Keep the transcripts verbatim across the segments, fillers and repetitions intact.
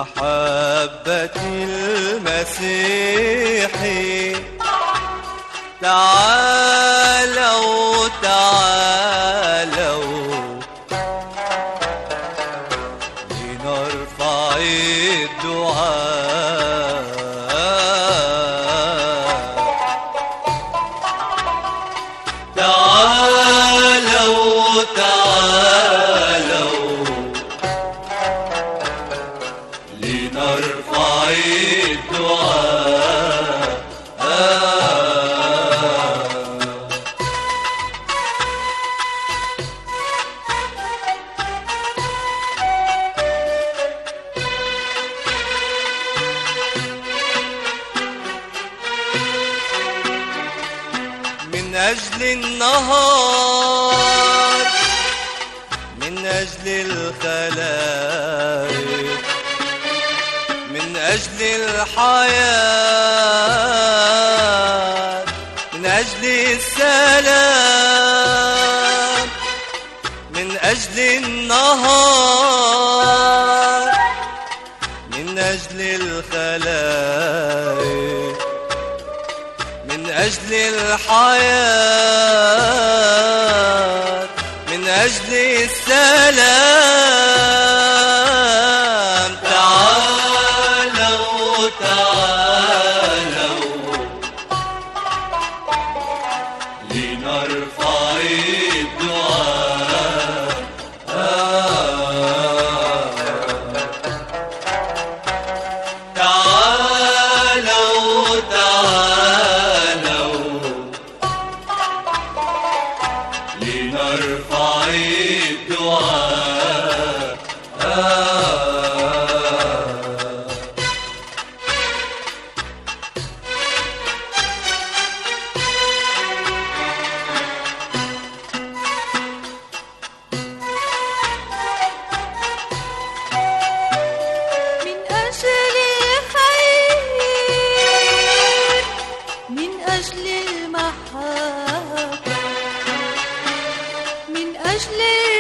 محبة المسيح تعالوا تعالوا لنرفع الدعاء تعالوا تعالوا لنرفع الدعاء من أجل النهار من أجل الخلائق من أجل الحياة من أجل السلام من أجل النهار من أجل الخلائق من أجل الحياة من أجل السلام تعالوا تعالوا لنرفع الدعاء تعالوا تعالوا لنرفع الدعاء من أجل الخير من أجل المحبة من أجل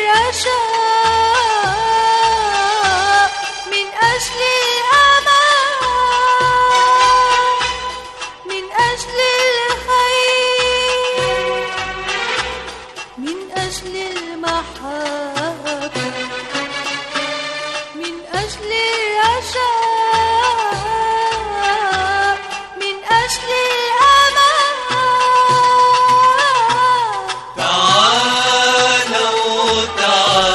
الرجاء من أجل الأمان من أجل الخير من أجل المحبة من أجل الرجاء من أجل الأمان تعالوا تعالوا